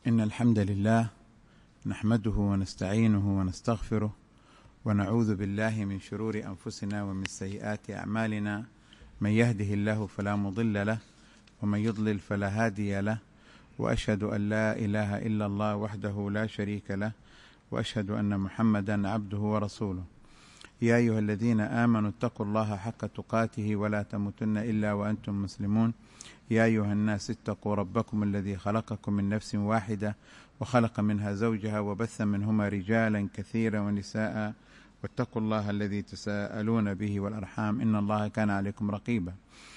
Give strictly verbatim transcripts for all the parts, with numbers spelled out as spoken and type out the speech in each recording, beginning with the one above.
إن الحمد لله نحمده ونستعينه ونستغفره ونعوذ بالله من شرور أنفسنا ومن سيئات أعمالنا، من يهده الله فلا مضل له ومن يضلل فلا هادي له، وأشهد أن لا إله إلا الله وحده لا شريك له، وأشهد أن محمدا عبده ورسوله. يا أيها الذين آمنوا اتقوا الله حق تقاته ولا تموتن إلا وأنتم مسلمون. يا أيها الناس اتقوا ربكم الذي خلقكم من نفس واحدة وخلق منها زوجها وبث منهما رجالا كثيرا ونساء، واتقوا الله الذي تساءلون به والأرحام إن الله كان عليكم رقيبا.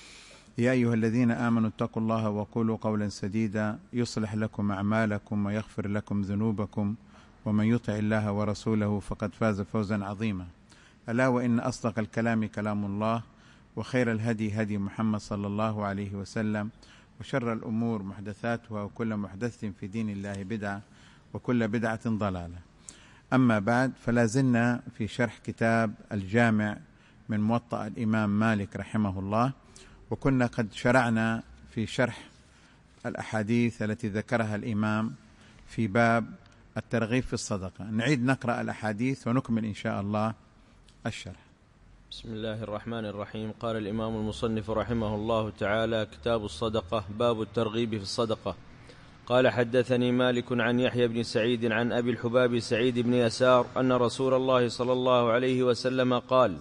يا أيها الذين آمنوا اتقوا الله وقولوا قولا سديدا يصلح لكم أعمالكم ويغفر لكم ذنوبكم، ومن يطع الله ورسوله فقد فاز فوزا عظيما. ألا وإن أصدق الكلام كلام الله، وخير الهدي هدي محمد صلى الله عليه وسلم، وشر الأمور محدثاتها، وكل محدث في دين الله بدعة، وكل بدعة ضلالة. أما بعد، فلا زلنا في شرح كتاب الجامع من موطأ الإمام مالك رحمه الله، وكنا قد شرعنا في شرح الأحاديث التي ذكرها الإمام في باب الترغيب في الصدقة. نعيد نقرأ الأحاديث ونكمل إن شاء الله الشرح. بسم الله الرحمن الرحيم. قال الإمام المصنف رحمه الله تعالى: كتاب الصدقة، باب الترغيب في الصدقة. قال: حدثني مالك عن يحيى بن سعيد عن أبي الحباب سعيد بن يسار أن رسول الله صلى الله عليه وسلم قال: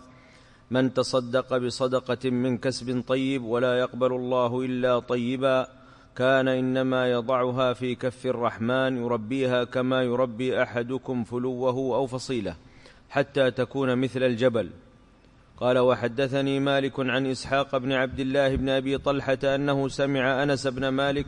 من تصدق بصدقة من كسب طيب ولا يقبل الله إلا طيبا كان إنما يضعها في كف الرحمن يربيها كما يربي أحدكم فلوه أو فصيلة حتى تكون مثل الجبل. قال: وحدثني مالك عن إسحاق بن عبد الله بن أبي طلحة أنه سمع أنس بن مالك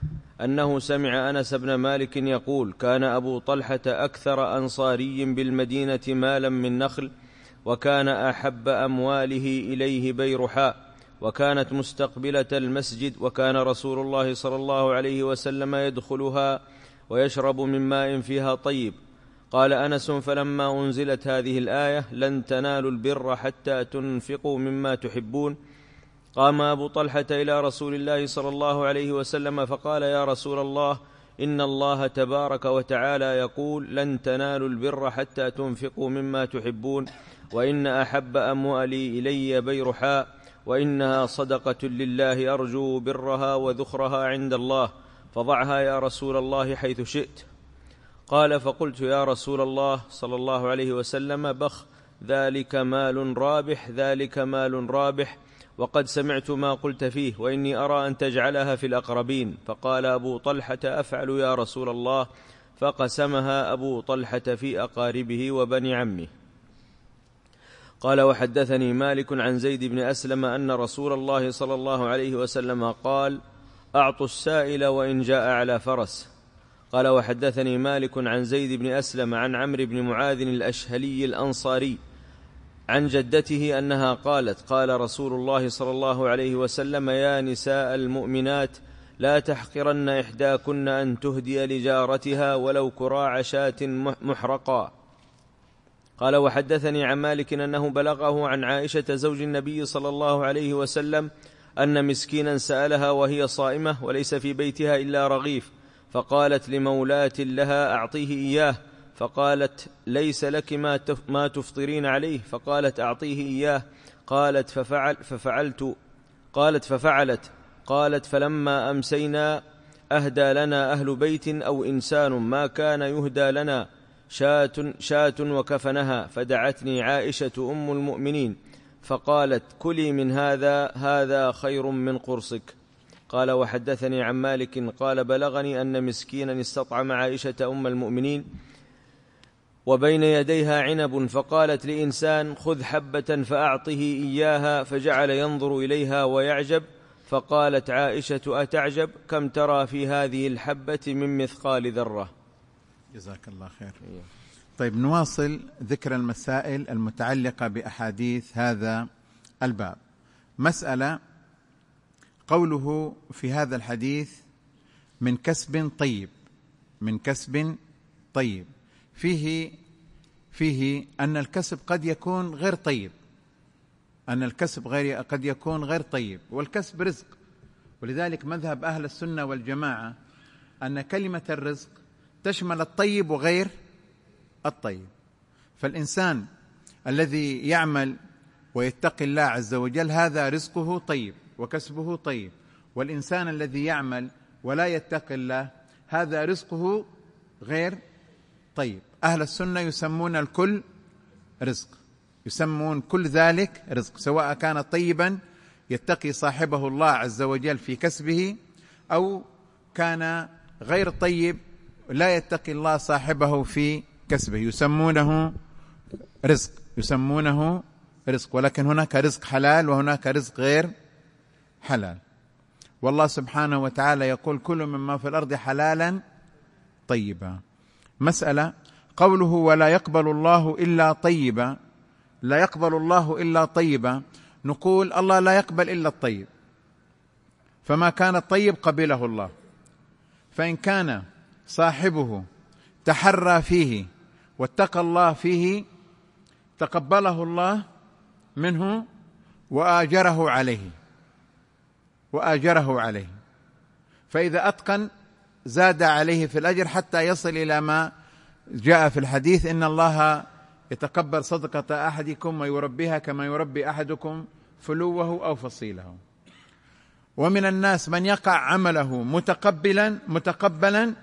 أنه سمع أنس بن مالك يقول: كان أبو طلحة أكثر أنصاري بالمدينة مالا من نخل، وكان أحب أمواله إليه بيرحاء، وكانت مستقبلة المسجد، وكان رسول الله صلى الله عليه وسلم يدخلها ويشرب من ماء فيها طيب. قال أنس: فلما أنزلت هذه الآية لن تنالوا البر حتى تنفقوا مما تحبون، قام أبو طلحة إلى رسول الله صلى الله عليه وسلم فقال: يا رسول الله، إن الله تبارك وتعالى يقول: لن تنالوا البر حتى تنفقوا مما تحبون، وإن أحب أموالي إلي بيرحاء، وإنها صدقة لله أرجو برها وذخرها عند الله، فضعها يا رسول الله حيث شئت. قال: فقلت: يا رسول الله صلى الله عليه وسلم، بخ، ذلك مال رابح، ذلك مال رابح، وقد سمعت ما قلت فيه، وإني أرى أن تجعلها في الأقربين. فقال أبو طلحة: أفعل يا رسول الله. فقسمها أبو طلحة في أقاربه وبني عمه. قال: وحدثني مالك عن زيد بن أسلم أن رسول الله صلى الله عليه وسلم قال: أعطوا السائل وإن جاء على فرس. قال: وحدثني مالك عن زيد بن أسلم عن عمرو بن معاذ الأشهلي الأنصاري عن جدته أنها قالت: قال رسول الله صلى الله عليه وسلم: يا نساء المؤمنات، لا تحقرن إحداكن أن تهدي لجارتها ولو كراع شاة محرقا. قال: وحدثني عن مالك أنه بلغه عن عائشة زوج النبي صلى الله عليه وسلم أن مسكينا سألها وهي صائمة وليس في بيتها إلا رغيف، فقالت لمولاة لها: أعطيه إياه. فقالت: ليس لك ما تفطرين عليه. فقالت: أعطيه إياه. قالت: ففعل ففعلت قالت ففعلت قالت: فلما أمسينا أهدى لنا أهل بيت أو إنسان ما كان يهدى لنا شاة, شاة وكفنها، فدعتني عائشة أم المؤمنين فقالت: كلي من هذا، هذا خير من قرصك. قال: وحدثني عن مالك قال: بلغني أن مسكينا استطعم عائشة أم المؤمنين وبين يديها عنب، فقالت لإنسان: خذ حبة فأعطه إياها، فجعل ينظر إليها ويعجب. فقالت عائشة: أتعجب؟ كم ترى في هذه الحبة من مثقال ذرة. جزاك الله خير. طيب، نواصل ذكر المسائل المتعلقة بأحاديث هذا الباب. مسألة: قوله في هذا الحديث من كسب طيب، من كسب طيب، فيه فيه أن الكسب قد يكون غير طيب، أن الكسب غير قد يكون غير طيب، والكسب رزق. ولذلك مذهب أهل السنة والجماعة أن كلمة الرزق تشمل الطيب وغير الطيب. فالإنسان الذي يعمل ويتقي الله عز وجل هذا رزقه طيب وكسبه طيب، والإنسان الذي يعمل ولا يتقي الله هذا رزقه غير طيب. أهل السنة يسمون الكل رزق، يسمون كل ذلك رزق، سواء كان طيبا يتقي صاحبه الله عز وجل في كسبه، أو كان غير طيب لا يتقي الله صاحبه في كسبه، يسمونه رزق، يسمونه رزق. ولكن هناك رزق حلال وهناك رزق غير حلال. والله سبحانه وتعالى يقول كل مما في الأرض حلالا طيبا. مسألة قوله ولا يقبل الله إلا طيبا، لا يقبل الله إلا طيبا، نقول الله لا يقبل إلا الطيب، فما كان الطيب قبله الله. فإن كان صاحبه تحرى فيه واتقى الله فيه تقبله الله منه وآجره عليه وآجره عليه فإذا أتقن زاد عليه في الأجر حتى يصل إلى ما جاء في الحديث إن الله يتقبل صدقة أحدكم ويربيها كما يربي أحدكم فلوه أو فصيله. ومن الناس من يقع عمله متقبلا متقبلا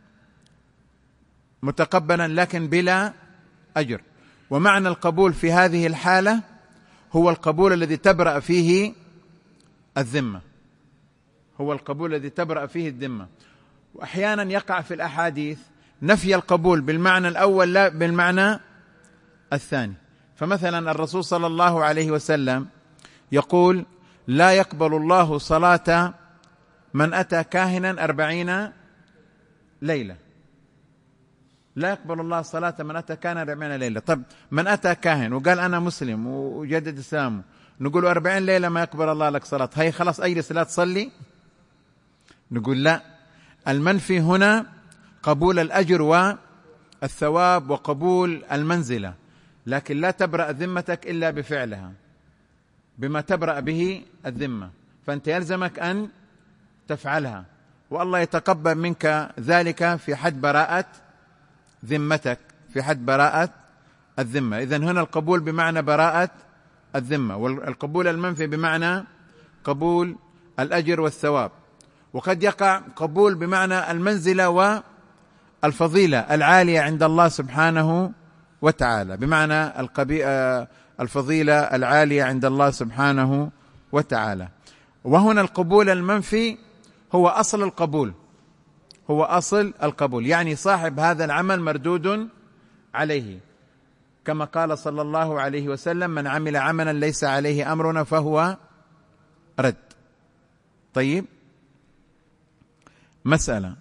متقبلا لكن بلا أجر. ومعنى القبول في هذه الحالة هو القبول الذي تبرأ فيه الذمة، هو القبول الذي تبرأ فيه الذمة. وأحيانا يقع في الأحاديث نفي القبول بالمعنى الأول لا بالمعنى الثاني. فمثلا الرسول صلى الله عليه وسلم يقول لا يقبل الله صلاة من أتى كاهنا أربعين ليلة، لا يقبل الله صلاة من أتى كاهنا أربعين ليلة. طب من أتى كاهن وقال أنا مسلم وجدد إسلامه نقول أربعين ليلة ما يقبل الله لك صلاة، هي خلاص أجلس لا تصلي؟ نقول لا، المنفي هنا قبول الأجر والثواب وقبول المنزلة، لكن لا تبرأ ذمتك إلا بفعلها بما تبرأ به الذمة، فأنت يلزمك أن تفعلها، والله يتقبل منك ذلك في حد براءة ذمتك، في حد براءة الذمة. إذن هنا القبول بمعنى براءة الذمة، والقبول المنفي بمعنى قبول الأجر والثواب. وقد يقع قبول بمعنى المنزلة والفضيلة العالية عند الله سبحانه وتعالى، بمعنى الفضيلة العالية عند الله سبحانه وتعالى. وهنا القبول المنفي هو أصل القبول، هو أصل القبول، يعني صاحب هذا العمل مردود عليه، كما قال صلى الله عليه وسلم من عمل عملا ليس عليه أمرنا فهو رد. طيب، مسألة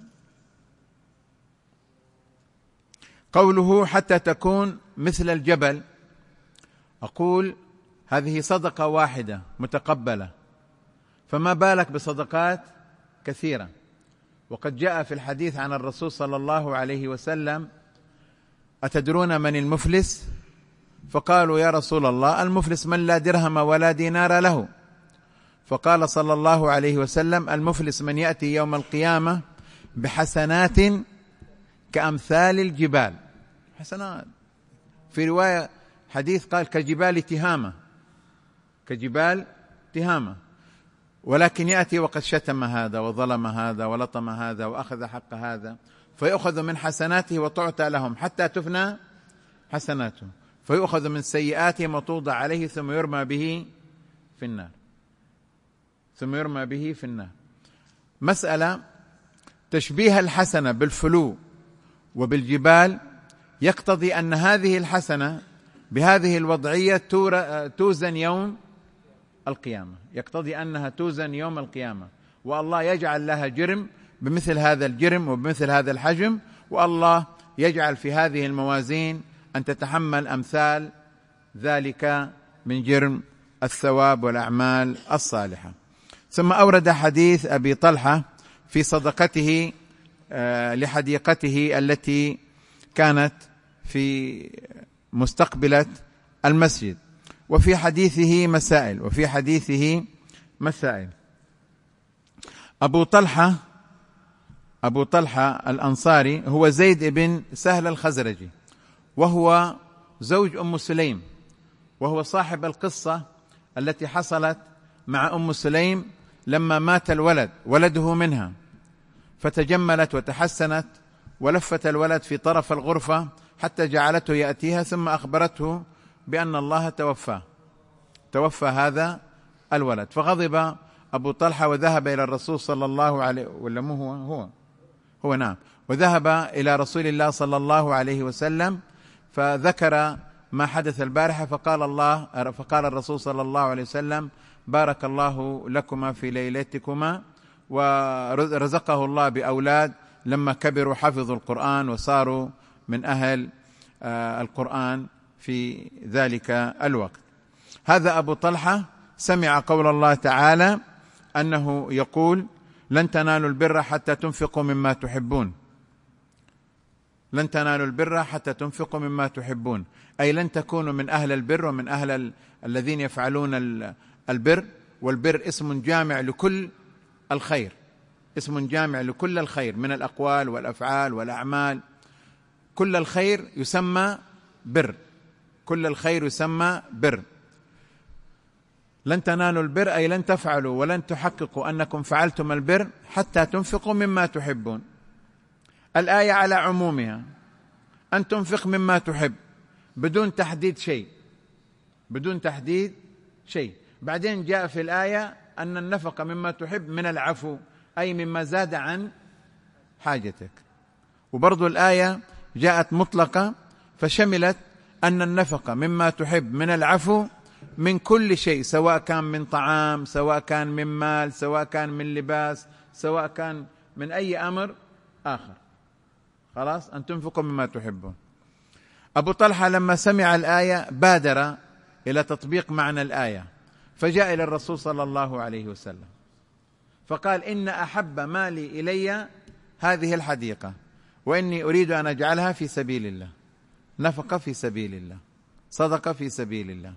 قوله حتى تكون مثل الجبل، أقول هذه صدقة واحدة متقبلة، فما بالك بصدقات كثيرة. وقد جاء في الحديث عن الرسول صلى الله عليه وسلم أتدرون من المفلس؟ فقالوا يا رسول الله المفلس من لا درهم ولا دينار له. فقال صلى الله عليه وسلم المفلس من يأتي يوم القيامة بحسنات كأمثال الجبال، حسنات. في رواية حديث قال كجبال تهامة، كجبال تهامة، ولكن يأتي وقد شتم هذا وظلم هذا ولطم هذا وأخذ حق هذا، فيأخذ من حسناته وتعطى لهم حتى تفنى حسناته، فيأخذ من سيئاتهم وتوضع عليه ثم يرمى به في النار، ثم يرمى به في النار. مسألة تشبيه الحسنة بالفلو وبالجبال يقتضي أن هذه الحسنة بهذه الوضعية توزن يوم القيامة، يقتضي أنها توزن يوم القيامة، والله يجعل لها جرم بمثل هذا الجرم وبمثل هذا الحجم، والله يجعل في هذه الموازين أن تتحمل أمثال ذلك من جرم الثواب والأعمال الصالحة. ثم أورد حديث أبي طلحة في صدقته لحديقته التي كانت في مستقبلة المسجد، وفي حديثه مسائل وفي حديثه مسائل. أبو طلحة أبو طلحة الأنصاري هو زيد بن سهل الخزرجي، وهو زوج أم سليم، وهو صاحب القصة التي حصلت مع أم سليم لما مات الولد ولده منها، فتجملت وتحسنت ولفت الولد في طرف الغرفة حتى جعلته يأتيها، ثم أخبرته بأن الله توفاه توفى هذا الولد، فغضب أبو طلحة وذهب إلى الرسول صلى الله عليه ولا مو هو هو هو نعم وذهب إلى رسول الله صلى الله عليه وسلم، فذكر ما حدث البارحة، فقال الله فقال الرسول صلى الله عليه وسلم: بارك الله لكما في ليلتكما، ورزقه الله بأولاد لما كبروا حفظوا القرآن وصاروا من أهل القرآن في ذلك الوقت. هذا أبو طلحة سمع قول الله تعالى أنه يقول: لن تنالوا البر حتى تنفقوا مما تحبون، لن تنالوا البر حتى تنفقوا مما تحبون، أي لن تكونوا من أهل البر ومن أهل ال... الذين يفعلون البر. والبر اسم جامع لكل الخير، اسم جامع لكل الخير من الأقوال والأفعال والأعمال، كل الخير يسمى بر، كل الخير يسمى بر. لن تنالوا البر أي لن تفعلوا ولن تحققوا أنكم فعلتم البر حتى تنفقوا مما تحبون. الآية على عمومها، أن تنفق مما تحب بدون تحديد شيء، بدون تحديد شيء. بعدين جاء في الآية أن النفقة مما تحب من العفو، أي مما زاد عن حاجتك. وبرضو الآية جاءت مطلقة فشملت أن النفقة مما تحب من العفو من كل شيء، سواء كان من طعام، سواء كان من مال، سواء كان من لباس، سواء كان من أي أمر آخر. خلاص، أن تنفقوا مما تحبون. أبو طلحة لما سمع الآية بادر إلى تطبيق معنى الآية، فجاء إلى الرسول صلى الله عليه وسلم فقال: إن أحب مالي إلي هذه الحديقة، وإني أريد أن أجعلها في سبيل الله، نفقة في سبيل الله، صدقة في سبيل الله.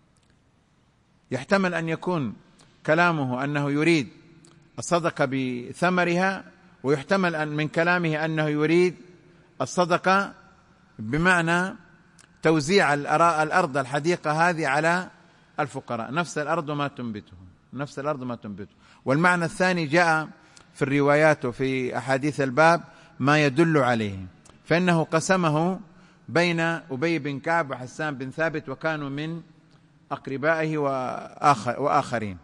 يحتمل أن يكون كلامه أنه يريد الصدقة بثمرها، ويحتمل أن من كلامه أنه يريد الصدقة بمعنى توزيع الأرض الحديقة هذه على الفقراء، نفس الأرض ما تنبته، نفس الأرض ما تنبته. والمعنى الثاني جاء في الروايات وفي أحاديث الباب ما يدل عليه، فإنه قسمه بين أبي بن كعب وحسان بن ثابت، وكانوا من أقربائه وآخر وآخرين.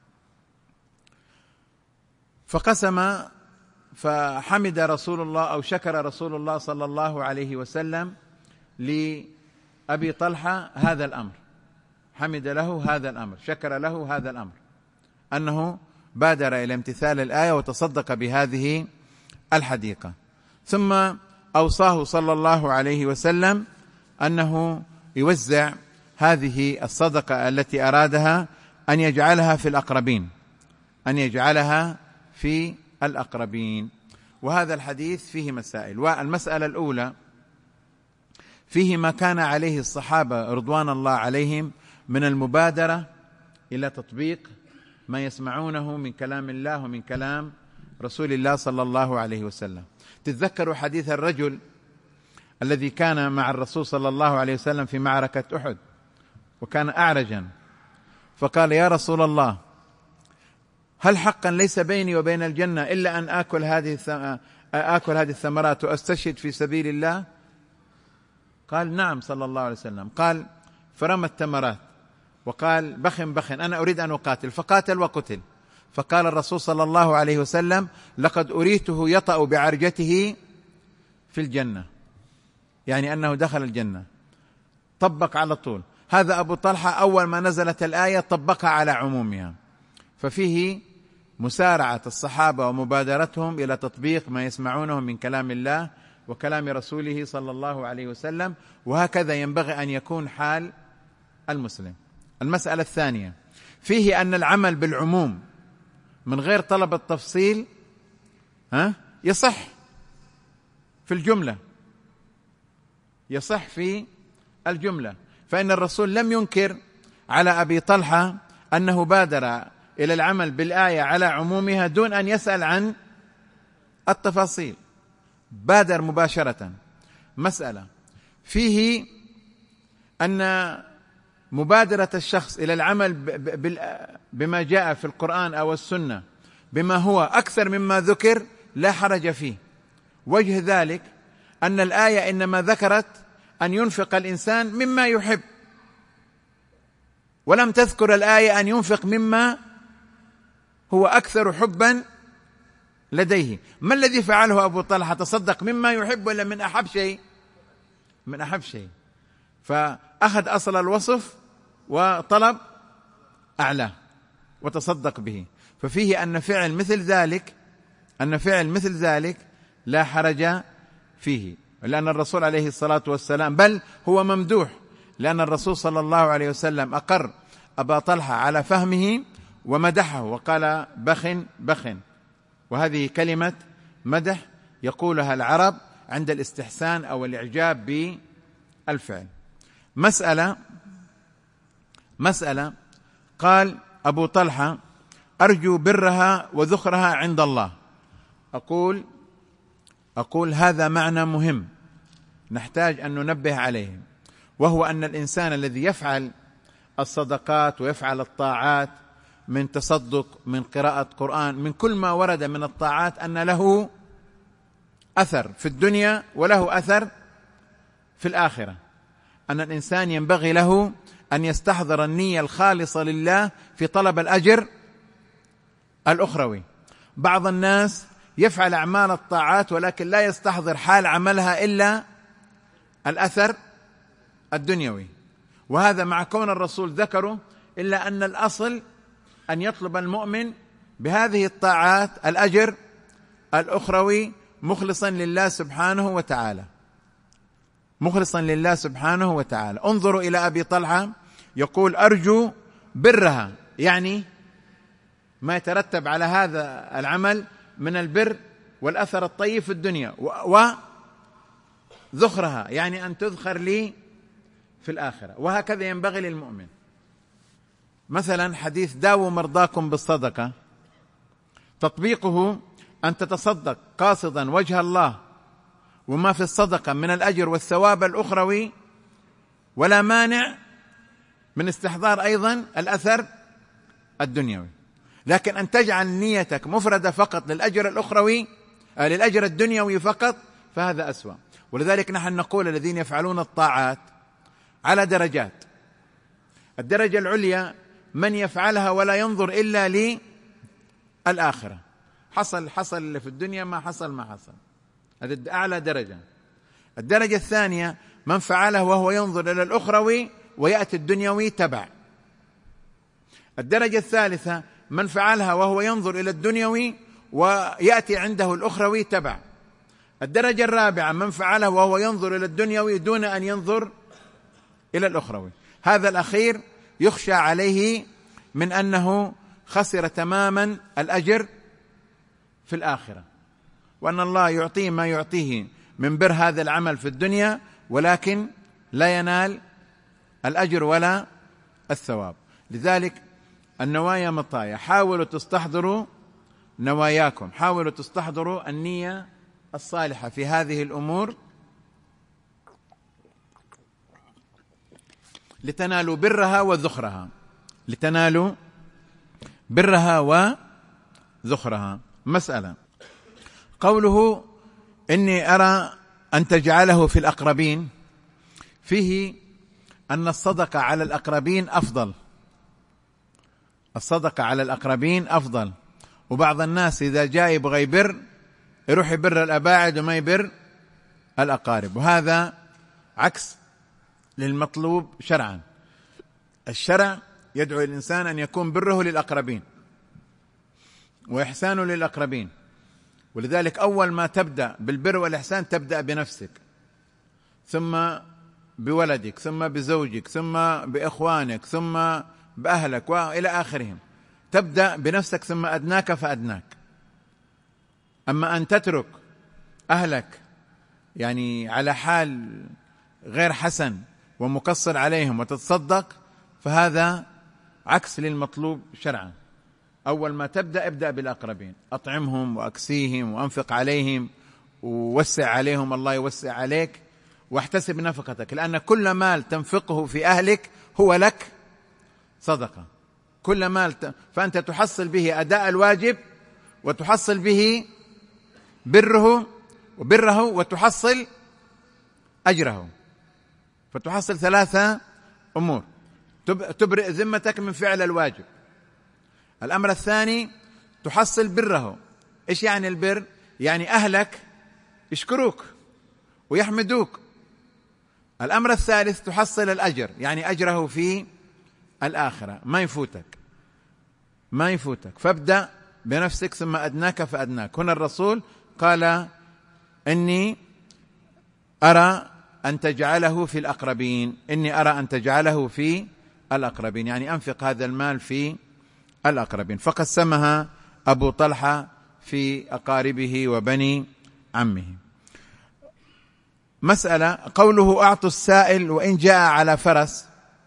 فقسم، فحمد رسول الله أو شكر رسول الله صلى الله عليه وسلم لأبي طلحة هذا الأمر، حمد له هذا الأمر، شكر له هذا الأمر، أنه بادر إلى امتثال الآية وتصدق بهذه الحديقة. ثم أوصاه صلى الله عليه وسلم أنه يوزع هذه الصدقة التي أرادها أن يجعلها في الأقربين، أن يجعلها في الأقربين. وهذا الحديث فيه مسائل. والمسألة الأولى فيه ما كان عليه الصحابة رضوان الله عليهم من المبادرة إلى تطبيق ما يسمعونه من كلام الله ومن كلام رسول الله صلى الله عليه وسلم. تتذكروا حديث الرجل الذي كان مع الرسول صلى الله عليه وسلم في معركة أحد، وكان أعرجا، فقال: يا رسول الله، هل حقا ليس بيني وبين الجنة إلا أن آكل هذه آكل هذه الثمرات وأستشهد في سبيل الله؟ قال: نعم صلى الله عليه وسلم. قال: فرمى التمرات وقال: بخن بخن، أنا أريد أن أقاتل، فقاتل وقتل. فقال الرسول صلى الله عليه وسلم: لقد أريته يطأ بعرجته في الجنة، يعني أنه دخل الجنة. طبق على طول. هذا أبو طلحة أول ما نزلت الآية طبقها على عمومها، ففيه مسارعة الصحابة ومبادرتهم إلى تطبيق ما يسمعونه من كلام الله وكلام رسوله صلى الله عليه وسلم، وهكذا ينبغي أن يكون حال المسلم. المسألة الثانية فيه أن العمل بالعموم من غير طلب التفصيل ها يصح في الجملة، يصح في الجملة. فإن الرسول لم ينكر على أبي طلحة أنه بادر إلى العمل بالآية على عمومها دون أن يسأل عن التفاصيل، بادر مباشرة. مسألة فيه أن مبادرة الشخص إلى العمل بما جاء في القرآن أو السنة بما هو أكثر مما ذكر لا حرج فيه. وجه ذلك أن الآية إنما ذكرت أن ينفق الإنسان مما يحب، ولم تذكر الآية أن ينفق مما هو أكثر حبا لديه. ما الذي فعله أبو طلحة؟ تصدق مما يحب ولا من أحب شيء؟ من أحب شيء، فأخذ أصل الوصف وطلب أعلاه وتصدق به. ففيه أن فعل مثل ذلك أن فعل مثل ذلك لا حرج فيه، لأن الرسول عليه الصلاة والسلام بل هو ممدوح، لأن الرسول صلى الله عليه وسلم أقر أبا طلحة على فهمه ومدحه وقال بخ بخ، وهذه كلمة مدح يقولها العرب عند الاستحسان أو الإعجاب بالفعل. مسألة مسألة قال أبو طلحة: أرجو برها وذخرها عند الله. أقول أقول هذا معنى مهم نحتاج أن ننبه عليه، وهو أن الإنسان الذي يفعل الصدقات ويفعل الطاعات من تصدق، من قراءة قرآن، من كل ما ورد من الطاعات، أن له أثر في الدنيا وله أثر في الآخرة. أن الإنسان ينبغي له أن يستحضر النية الخالصة لله في طلب الأجر الأخروي. بعض الناس يفعل أعمال الطاعات ولكن لا يستحضر حال عملها إلا الأثر الدنيوي، وهذا مع كون الرسول ذكره، إلا أن الأصل أن يطلب المؤمن بهذه الطاعات الأجر الأخروي مخلصا لله سبحانه وتعالى مخلصا لله سبحانه وتعالى. انظروا إلى أبي طلحة يقول: أرجو برها، يعني ما يترتب على هذا العمل من البر والأثر الطيب في الدنيا، وذخرها يعني أن تذخر لي في الآخرة. وهكذا ينبغي للمؤمن. مثلا حديث داووا مرضاكم بالصدقة، تطبيقه أن تتصدق قاصدا وجه الله وما في الصدقة من الأجر والثواب الأخروي، ولا مانع من استحضار أيضا الأثر الدنيوي. لكن أن تجعل نيتك مفردة فقط للأجر الأخروي آه للأجر الدنيوي فقط، فهذا أسوأ. ولذلك نحن نقول الذين يفعلون الطاعات على درجات. الدرجة العليا من يفعلها ولا ينظر إلا للآخرة، حصل حصل اللي في الدنيا، ما حصل ما حصل، هذا أعلى درجة. الدرجة الثانية من فعله وهو ينظر إلى الأخروي ويأتي الدنيوي تبع. الدرجة الثالثة من فعلها وهو ينظر إلى الدنيوي ويأتي عنده الأخروي تبع. الدرجة الرابعة من فعله وهو ينظر إلى الدنيوي دون أن ينظر إلى الأخروي. هذا الأخير يخشى عليه من أنه خسر تماما الأجر في الآخرة، وأن الله يعطيه ما يعطيه من بر هذا العمل في الدنيا، ولكن لا ينال الأجر ولا الثواب. لذلك النوايا مطايا، حاولوا تستحضروا نواياكم، حاولوا تستحضروا النية الصالحة في هذه الأمور لتنالوا برها وذخرها لتنالوا برها وذخرها. مسألة قوله إني أرى أن تجعله في الأقربين، فيه أن الصدقة على الأقربين أفضل الصدقة على الأقربين أفضل. وبعض الناس إذا جاء يبغى يبر يروح يبر الأباعد وما يبر الأقارب، وهذا عكس للمطلوب شرعا. الشرع يدعو الإنسان أن يكون بره للأقربين وإحسانه للأقربين، ولذلك أول ما تبدأ بالبر والإحسان تبدأ بنفسك، ثم بولدك، ثم بزوجك، ثم بإخوانك، ثم بأهلك وإلى آخرهم. تبدأ بنفسك ثم أدناك فأدناك. أما أن تترك أهلك يعني على حال غير حسن ومقصر عليهم وتتصدق، فهذا عكس للمطلوب شرعا. أول ما تبدأ ابدأ بالأقربين، أطعمهم وأكسيهم وأنفق عليهم ووسع عليهم، الله يوسع عليك، واحتسب نفقتك، لأن كل مال تنفقه في أهلك هو لك صدقة. كل مال ت... فأنت تحصل به أداء الواجب، وتحصل به بره وبره، وتحصل أجره، فتحصل ثلاثة أمور: تبرئ ذمتك من فعل الواجب. الأمر الثاني تحصل بره. إيش يعني البر؟ يعني أهلك يشكروك ويحمدوك. الأمر الثالث تحصل الأجر، يعني أجره في الآخرة ما يفوتك ما يفوتك. فابدأ بنفسك ثم أدناك فأدناك. هنا الرسول قال: إني أرى أن تجعله في الأقربين، إني أرى أن تجعله في الأقربين، يعني أنفق هذا المال في الأقربين. فقسمها أبو طلحة في أقاربه وبني عمه. مسألة قوله: أعطوا السائل وإن جاء على فرس.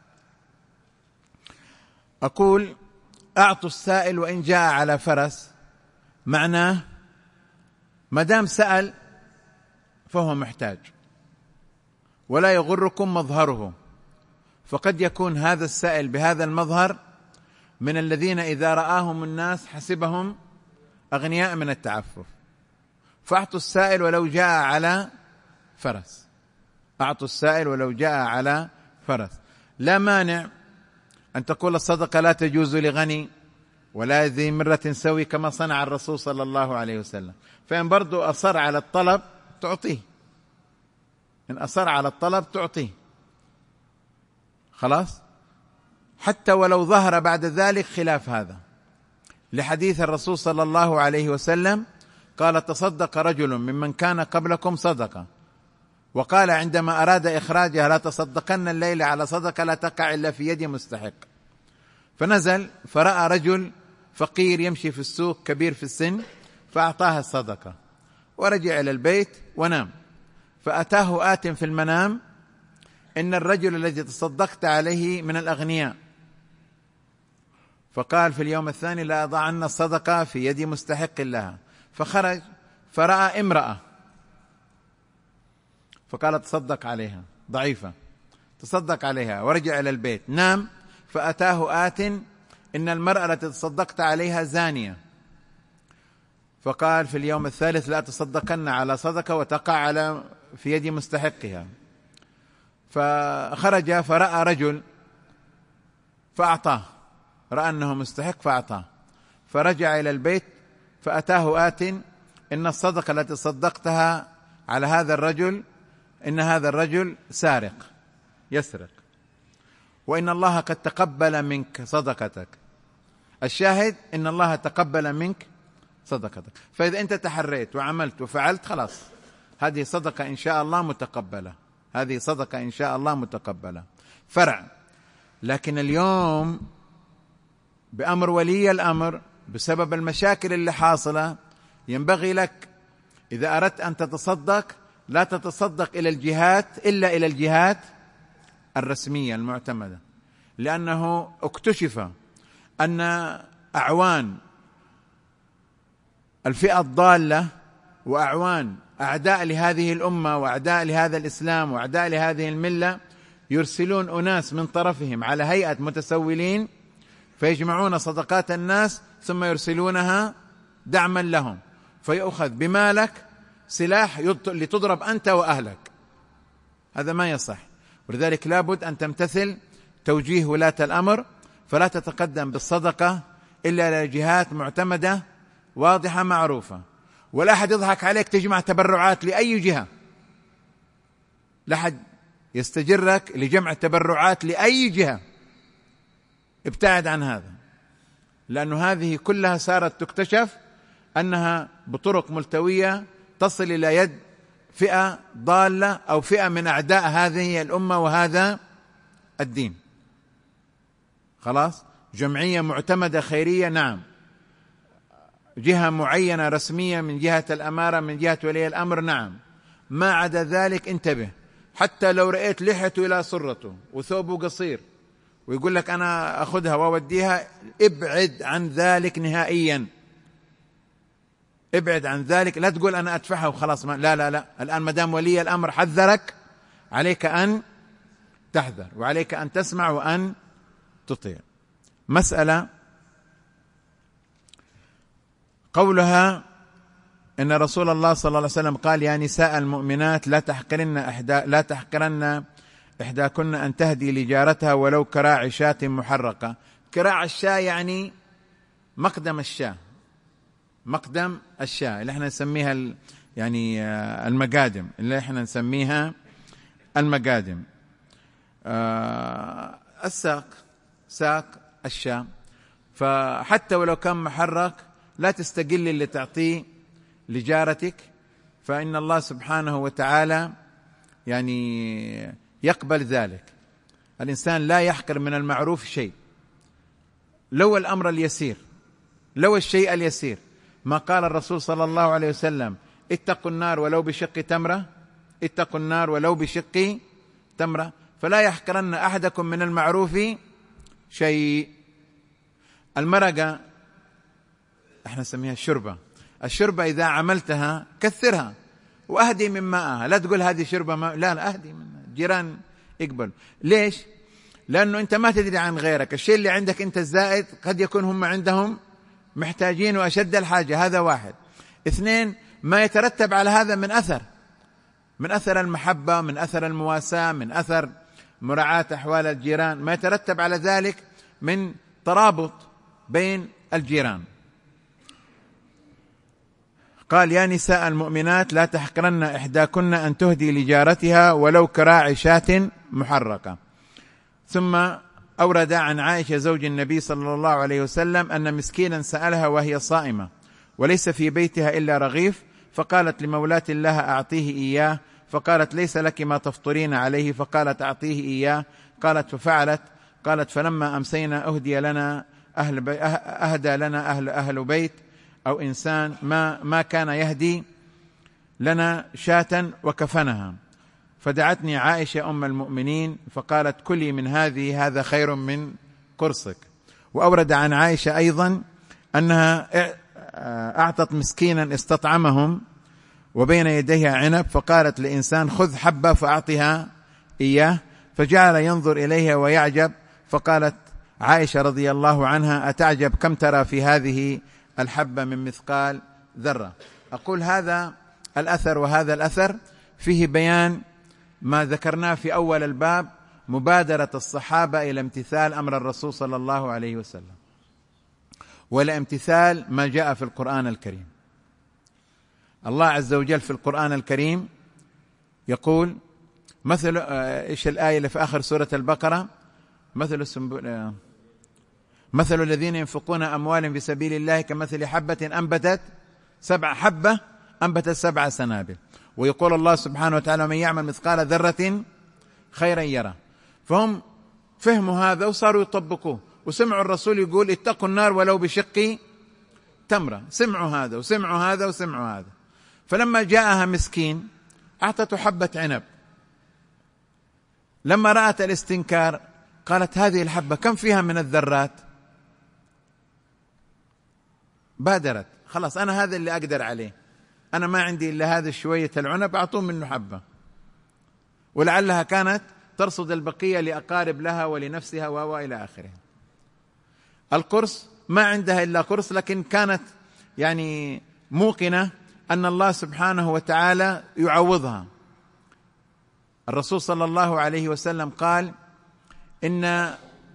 أقول: أعطوا السائل وإن جاء على فرس، معناه ما دام سأل فهو محتاج، ولا يغركم مظهره، فقد يكون هذا السائل بهذا المظهر من الذين إذا رآهم الناس حسبهم أغنياء من التعفف. فأعطوا السائل ولو جاء على فرس، أعطوا السائل ولو جاء على فرس. لا مانع أن تقول الصدقة لا تجوز لغني ولا ذي مرة سوي، كما صنع الرسول صلى الله عليه وسلم. فإن برضو أصر على الطلب تعطيه، إن أصر على الطلب تعطيه، خلاص، حتى ولو ظهر بعد ذلك خلاف هذا، لحديث الرسول صلى الله عليه وسلم قال: تصدق رجل ممن كان قبلكم صدقة، وقال عندما أراد إخراجها: لا تصدقن الليل على صدقة لا تقع إلا في يد مستحق. فنزل فرأى رجل فقير يمشي في السوق كبير في السن، فأعطاه الصدقة ورجع إلى البيت ونام. فأتاه آت في المنام: إن الرجل الذي تصدقت عليه من الأغنياء. فقال في اليوم الثاني: لا أضعن الصدقة في يد مستحق لها. فخرج فرأى امرأة فقال: تصدق عليها، ضعيفة، تصدق عليها. ورجع إلى البيت، نام، فأتاه آت: إن المرأة التي تصدقت عليها زانية. فقال في اليوم الثالث: لا تصدقن على صدقة وتقع على في يد مستحقها. فخرج فرأى رجل فأعطاه، رأى أنه مستحق فأعطاه. فرجع إلى البيت فأتاه آت: إن الصدقة التي صدقتها على هذا الرجل، إن هذا الرجل سارق يسرق، وإن الله قد تقبل منك صدقتك. الشاهد إن الله تقبل منك صدقتك. فإذا أنت تحريت وعملت وفعلت، خلاص، هذه صدقة إن شاء الله متقبلة، هذه صدقة إن شاء الله متقبلة. فرع. لكن اليوم بأمر ولي الأمر بسبب المشاكل اللي حاصلة، ينبغي لك إذا أردت أن تتصدق لا تتصدق إلى الجهات إلا إلى الجهات الرسمية المعتمدة، لأنه اكتشف أن أعوان الفئة الضالة وأعوان أعداء لهذه الأمة وأعداء لهذا الإسلام وأعداء لهذه الملة يرسلون أناس من طرفهم على هيئة متسولين، فيجمعون صدقات الناس ثم يرسلونها دعما لهم، فيأخذ بمالك سلاح لتضرب أنت وأهلك. هذا ما يصح. ولذلك لابد أن تمتثل توجيه ولاة الأمر، فلا تتقدم بالصدقة إلا إلى جهات معتمدة واضحة معروفة. ولا أحد يضحك عليك تجمع تبرعات لأي جهة، لا أحد يستجرك لجمع تبرعات لأي جهة، ابتعد عن هذا، لأن هذه كلها صارت تكتشف أنها بطرق ملتوية تصل إلى يد فئة ضالة أو فئة من أعداء هذه الأمة وهذا الدين. خلاص، جمعية معتمدة خيرية، نعم، جهة معينة رسمية من جهة الأمارة من جهة ولي الأمر، نعم، ما عدا ذلك انتبه. حتى لو رأيت لحيته إلى سرته وثوبه قصير ويقول لك أنا أخذها وأوديها، ابعد عن ذلك نهائيا، ابعد عن ذلك. لا تقول أنا أدفعها وخلاص، ما لا لا لا الآن مدام ولي الأمر حذرك، عليك أن تحذر، وعليك أن تسمع وأن تطيع. مسألة قولها إن رسول الله صلى الله عليه وسلم قال: يا نساء المؤمنات لا تحقرن إحدى لا تحقرن إحداكن أن تهدي لجارتها ولو كراع شاة محرقة. كراع الشاة يعني مقدم الشاة، مقدم الشاة اللي احنا نسميها يعني المقادم، اللي احنا نسميها المقادم. آه الساق، ساق الشاة. فحتى ولو كان محرق لا تستقل اللي تعطيه لجارتك، فإن الله سبحانه وتعالى يعني يقبل ذلك. الإنسان لا يحقر من المعروف شيء، لو الأمر اليسير، لو الشيء اليسير. ما قال الرسول صلى الله عليه وسلم: اتقوا النار ولو بشق تمرة، اتقوا النار ولو بشق تمرة. فلا يحقرن أحدكم من المعروف شيء. المرقة احنا نسميها الشربة، الشربة إذا عملتها كثرها وأهدي من ماءها، لا تقول هذه شربة ماء، لا لا أهدي منها، جيران يقبل. ليش؟ لأنه أنت ما تدري عن غيرك، الشيء اللي عندك أنت الزائد قد يكون هم عندهم محتاجين وأشد الحاجة، هذا واحد. اثنين، ما يترتب على هذا من أثر، من أثر المحبة، من أثر المواساة، من أثر مراعاة أحوال الجيران، ما يترتب على ذلك من ترابط بين الجيران. قال: يا نساء المؤمنات لا تحقرن إحداكن أن تهدي لجارتها ولو كراع شاة محرقة. ثم أورد عن عائشة زوج النبي صلى الله عليه وسلم أن مسكينا سألها وهي صائمة وليس في بيتها إلا رغيف، فقالت لمولاة الله: أعطيه إياه. فقالت: ليس لك ما تفطرين عليه. فقالت: أعطيه إياه. قالت: ففعلت. قالت: فلما أمسينا أهدي لنا أهل بي أهدى لنا أهل أهل بيت أو إنسان ما ما كان يهدي لنا شاة وكفنها. فدعتني عائشة أم المؤمنين فقالت: كلي من هذه، هذا خير من قرصك. وأورد عن عائشة أيضا أنها أعطت مسكينا استطعمهم وبين يديها عنب، فقالت لإنسان: خذ حبة فأعطها إياه. فجعل ينظر إليها ويعجب، فقالت عائشة رضي الله عنها: أتعجب كم ترى في هذه الحبة من مثقال ذرة. أقول هذا الأثر وهذا الأثر فيه بيان ما ذكرناه في أول الباب، مبادرة الصحابة إلى امتثال أمر الرسول صلى الله عليه وسلم، ولا امتثال ما جاء في القرآن الكريم. الله عز وجل في القرآن الكريم يقول: مثل إيش الآية اللي في آخر سورة البقرة؟ مثل السنبل مثل الذين ينفقون أموالهم في سبيل الله كمثل حبة أنبتت سبع حبة أنبتت سبع سنابل. ويقول الله سبحانه وتعالى: من يعمل مثقال ذرة خيرا يرى. فهم فهموا هذا وصاروا يطبقوه، وسمعوا الرسول يقول: اتقوا النار ولو بشق تمرة. سمعوا هذا وسمعوا هذا وسمعوا هذا. فلما جاءها مسكين أعطته حبة عنب، لما رأت الاستنكار قالت: هذه الحبة كم فيها من الذرات؟ بادرت، خلاص أنا هذا اللي أقدر عليه، أنا ما عندي إلا هذا شوية العنب، أعطوه منه حبة. ولعلها كانت ترصد البقية لأقارب لها ولنفسها وإلى آخره. القرص ما عندها إلا قرص، لكن كانت يعني موقنة أن الله سبحانه وتعالى يعوضها. الرسول صلى الله عليه وسلم قال: إن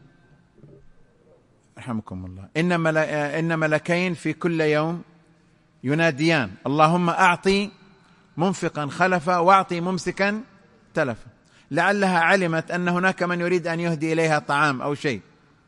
رحمكم الله إن, ملا إن ملكين في كل يوم يناديان: اللهم أعطي منفقا خلفا وأعطي ممسكا تلفا. لعلها علمت أن هناك من يريد أن يهدي إليها طعام أو شيء،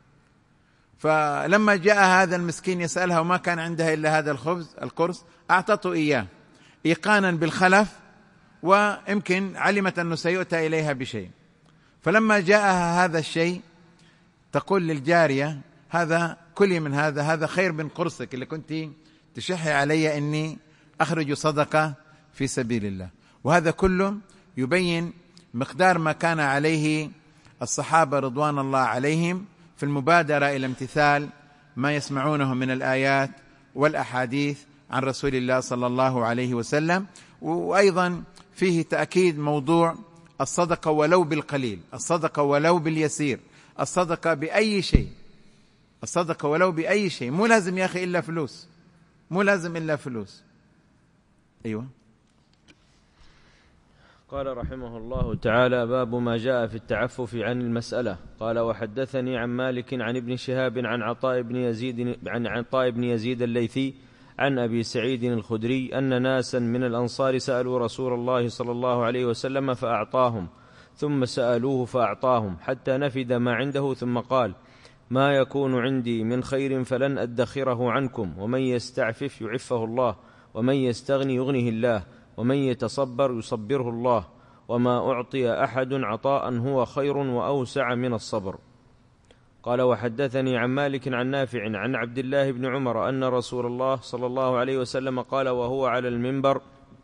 فلما جاء هذا المسكين يسألها وما كان عندها إلا هذا الخبز القرص، أعطته إياه إيقانا بالخلف، ويمكن علمت أنه سيؤتى إليها بشيء. فلما جاءها هذا الشيء تقول للجارية: هذا كلي من هذا، هذا خير من قرصك اللي كنت تشحي علي إني أخرج صدقة في سبيل الله. وهذا كله يبين مقدار ما كان عليه الصحابة رضوان الله عليهم في المبادرة إلى امتثال ما يسمعونه من الآيات والأحاديث عن رسول الله صلى الله عليه وسلم. وأيضا فيه تأكيد موضوع الصدقة ولو بالقليل، الصدقة ولو باليسير، الصدقة بأي شيء، الصدقة ولو بأي شيء، مو لازم يا أخي إلا فلوس، مو لازم إلا فلوس. أيوة. قال رحمه الله تعالى: باب ما جاء في التعفف عن المسألة. قال: وحدثني عن مالك عن ابن شهاب عن عطاء بن يزيد عن عطاء بن يزيد الليثي عن أبي سعيد الخدري أن ناسا من الأنصار سألوا رسول الله صلى الله عليه وسلم فأعطاهم، ثم سألوه فأعطاهم حتى نفد ما عنده، ثم قال: ما يكون عندي من خير فلن أدخره عنكم، ومن يستعفف يعفه الله، ومن يستغني يغنه الله، ومن يتصبر يصبره الله، وما أعطي أحد عطاء هو خير وأوسع من الصبر. قال: وحدثني عن مالك عن نافع عن عبد الله بن عمر أن رسول الله صلى الله عليه وسلم قال وهو على المنبر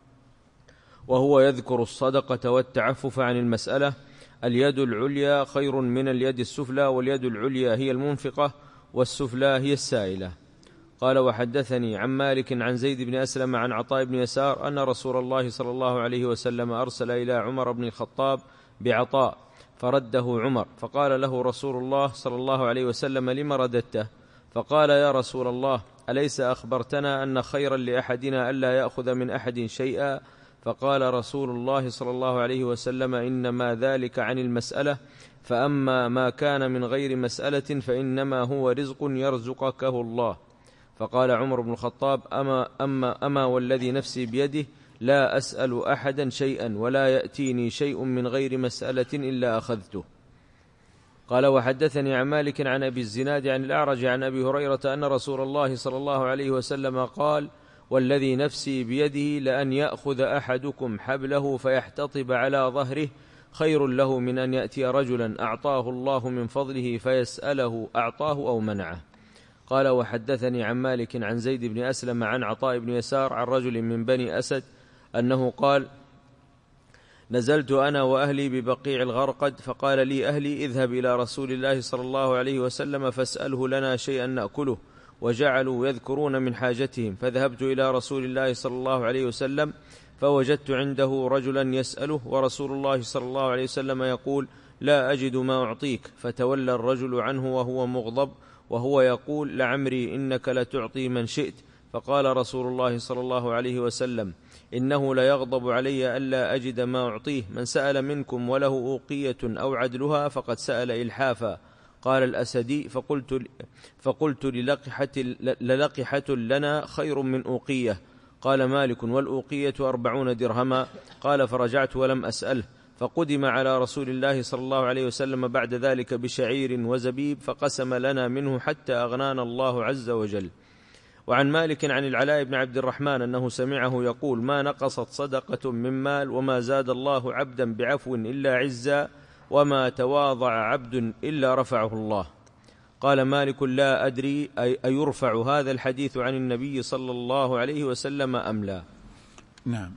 وهو يذكر الصدقة والتعفف عن المسألة: اليد العليا خير من اليد السفلى، واليد العليا هي المنفقة والسفلى هي السائلة. قال: وحدثني عن مالك عن زيد بن أسلم عن عطاء بن يسار أن رسول الله صلى الله عليه وسلم أرسل إلى عمر بن الخطاب بعطاء فرده عمر، فقال له رسول الله صلى الله عليه وسلم: لم رددته؟ فقال: يا رسول الله، أليس أخبرتنا أن خيرا لأحدنا ألا يأخذ من أحد شيئا؟ فقال رسول الله صلى الله عليه وسلم: إنما ذلك عن المسألة، فأما ما كان من غير مسألة فإنما هو رزق يرزقكه الله. فقال عمر بن الخطاب: أما, أما, أما والذي نفسي بيده لا أسأل أحدا شيئا، ولا يأتيني شيء من غير مسألة إلا أخذته. قال: وحدثني عن مالك عن أبي الزناد عن الأعرج عن أبي هريرة أن رسول الله صلى الله عليه وسلم قال: والذي نفسي بيده لأن يأخذ أحدكم حبله فيحتطب على ظهره خير له من أن يأتي رجلا أعطاه الله من فضله فيسأله أعطاه أو منعه. قال: وحدثني عن مالك عن زيد بن أسلم عن عطاء بن يسار عن رجل من بني أسد أنه قال: نزلت أنا وأهلي ببقيع الغرقد، فقال لي أهلي: اذهب إلى رسول الله صلى الله عليه وسلم فاسأله لنا شيئا نأكله، وجعلوا يذكرون من حاجتهم. فذهبت إلى رسول الله صلى الله عليه وسلم فوجدت عنده رجلا يسأله، ورسول الله صلى الله عليه وسلم يقول: لا أجد ما أعطيك. فتولى الرجل عنه وهو مغضب وهو يقول: لعمري إنك لتعطي من شئت. فقال رسول الله صلى الله عليه وسلم: إنه ليغضب علي ألا أجد ما أعطيه، من سأل منكم وله أوقية أو عدلها فقد سأل إلحافا. قال الأسدي: فقلت, فقلت للقحة, للقحة لنا خير من أوقية. قال مالك: والأوقية أربعون درهما. قال: فرجعت ولم أسأله، فقدم على رسول الله صلى الله عليه وسلم بعد ذلك بشعير وزبيب فقسم لنا منه حتى أغنانا الله عز وجل. وعن مالك عن العلاء بن عبد الرحمن أنه سمعه يقول: ما نقصت صدقة من مال، وما زاد الله عبدا بعفو إلا عزا، وما تواضع عبد إلا رفعه الله. قال مالك: لا أدري أيرفع هذا الحديث عن النبي صلى الله عليه وسلم أم لا. نعم.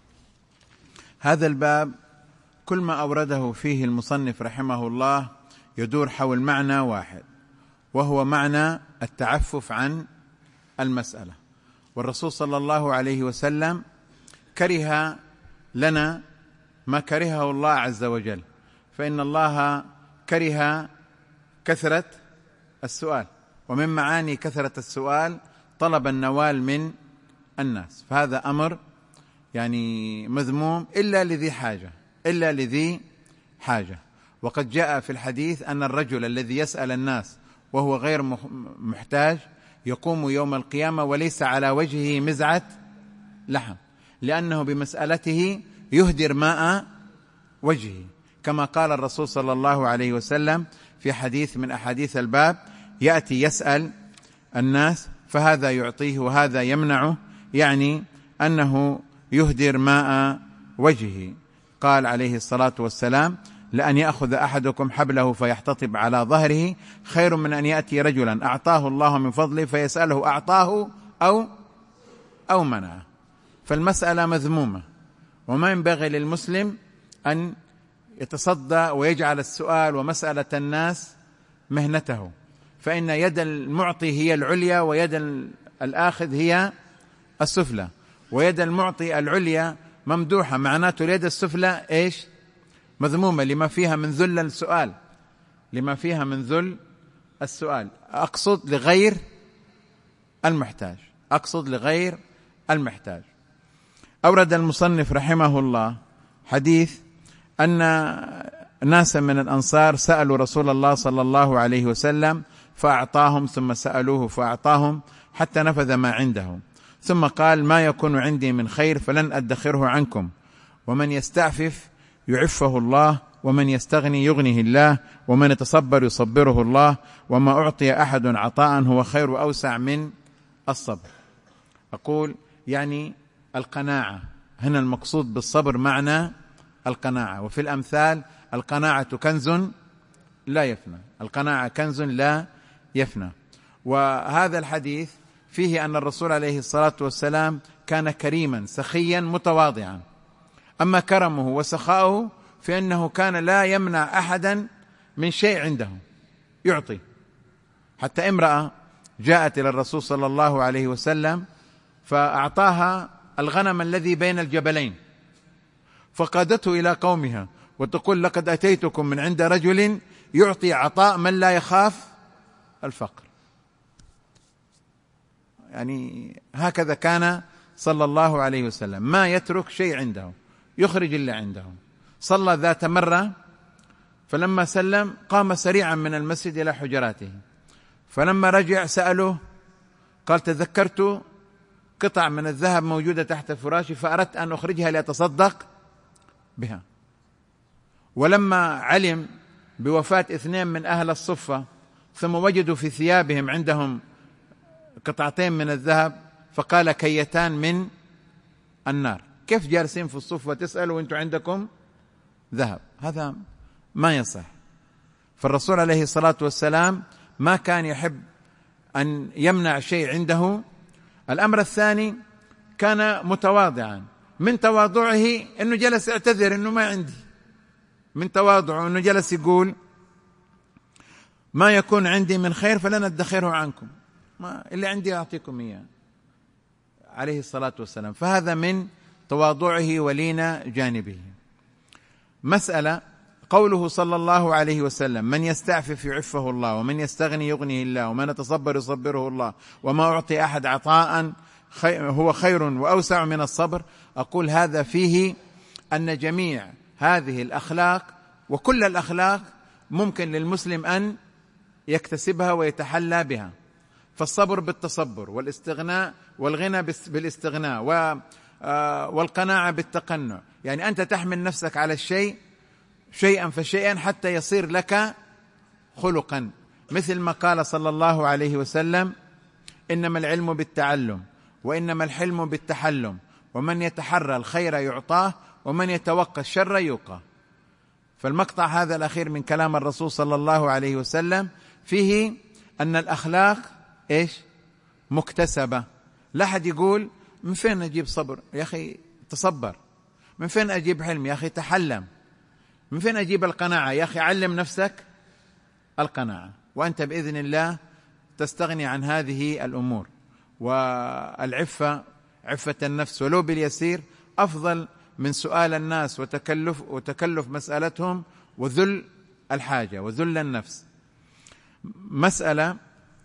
هذا الباب كل ما أورده فيه المصنف رحمه الله يدور حول معنى واحد، وهو معنى التعفف عن المسألة. والرسول صلى الله عليه وسلم كره لنا ما كرهه الله عز وجل، فإن الله كره كثرة السؤال، ومن معاني كثرة السؤال طلب النوال من الناس، فهذا أمر يعني مذموم إلا لذي حاجة، إلا لذي حاجة. وقد جاء في الحديث أن الرجل الذي يسأل الناس وهو غير محتاج يقوم يوم القيامة وليس على وجهه مزعة لحم، لأنه بمسألته يهدر ماء وجهه، كما قال الرسول صلى الله عليه وسلم في حديث من أحاديث الباب: يأتي يسأل الناس فهذا يعطيه وهذا يمنعه، يعني أنه يهدر ماء وجهه. قال عليه الصلاة والسلام: لأن يأخذ أحدكم حبله فيحتطب على ظهره خير من أن يأتي رجلا أعطاه الله من فضله فيسأله أعطاه أو أو منعه. فالمسألة مذمومة، وما ينبغي للمسلم أن يتصدى ويجعل السؤال ومسألة الناس مهنته، فإن يد المعطي هي العليا ويد الآخذ هي السفلى، ويد المعطي العليا ممدوحة، معناته اليد السفلى إيش؟ مذمومة لما فيها من ذل السؤال، لما فيها من ذل السؤال. أقصد لغير المحتاج، أقصد لغير المحتاج. أورد المصنف رحمه الله حديث أن ناسا من الأنصار سألوا رسول الله صلى الله عليه وسلم فأعطاهم، ثم سألوه فأعطاهم حتى نفذ ما عنده، ثم قال: ما يكون عندي من خير فلن أدخره عنكم، ومن يستعفف يعفه الله، ومن يستغني يغنيه الله، ومن يتصبر يصبره الله، وما أعطي أحد عطاء هو خير وأوسع من الصبر. أقول يعني القناعة هنا المقصود بالصبر معنى القناعة، وفي الأمثال القناعة كنز لا يفنى، القناعة كنز لا يفنى. وهذا الحديث فيه أن الرسول عليه الصلاة والسلام كان كريما سخيا متواضعا، أما كرمه وسخاؤه فإنه كان لا يمنع أحدا من شيء عنده، يعطي. حتى امرأة جاءت إلى الرسول صلى الله عليه وسلم فأعطاها الغنم الذي بين الجبلين، فقادته إلى قومها وتقول: لقد أتيتكم من عند رجل يعطي عطاء من لا يخاف الفقر. يعني هكذا كان صلى الله عليه وسلم، ما يترك شيء عنده، يخرج اللي عنده. صلى ذات مرة فلما سلم قام سريعا من المسجد إلى حجراته، فلما رجع سأله قال: تذكرت قطع من الذهب موجودة تحت فراشي فأردت أن أخرجها لأتصدق بها. ولما علم بوفاة اثنين من أهل الصفة ثم وجدوا في ثيابهم عندهم قطعتين من الذهب فقال: كيتان من النار. كيف جالسين في الصفة تسألوا وانتم عندكم ذهب؟ هذا ما يصح. فالرسول عليه الصلاة والسلام ما كان يحب أن يمنع شيء عنده. الأمر الثاني كان متواضعا، من تواضعه أنه جلس يعتذر أنه ما عندي، من تواضعه أنه جلس يقول: ما يكون عندي من خير فلن أدخره عنكم، ما اللي عندي أعطيكم إياه عليه الصلاة والسلام. فهذا من تواضعه ولين جانبه. مسألة قوله صلى الله عليه وسلم: من يستعفف يعفه الله، ومن يستغني يغنيه الله، ومن يتصبر يصبره الله، وما أعطي أحد عطاء هو خير وأوسع من الصبر. أقول هذا فيه أن جميع هذه الأخلاق وكل الأخلاق ممكن للمسلم أن يكتسبها ويتحلى بها. فالصبر بالتصبر، والاستغناء والغنى بالاستغناء، والقناعة بالتقنع، يعني أنت تحمل نفسك على الشيء شيئا فشيئا حتى يصير لك خلقا، مثل ما قال صلى الله عليه وسلم: إنما العلم بالتعلم، وإنما الحلم بالتحلم، ومن يتحرى الخير يعطاه، ومن يتوقى الشر يوقاه. فالمقطع هذا الأخير من كلام الرسول صلى الله عليه وسلم فيه أن الأخلاق إيش؟ مكتسبة. لا أحد يقول: من فين أجيب صبر؟ يا أخي تصبر. من فين أجيب حلم؟ يا أخي تحلم. من فين أجيب القناعة؟ يا أخي علم نفسك القناعة، وأنت بإذن الله تستغني عن هذه الأمور. والعفة، عفة النفس ولو باليسير، أفضل من سؤال الناس وتكلف وتكلف مسألتهم وذل الحاجة وذل النفس. مسألة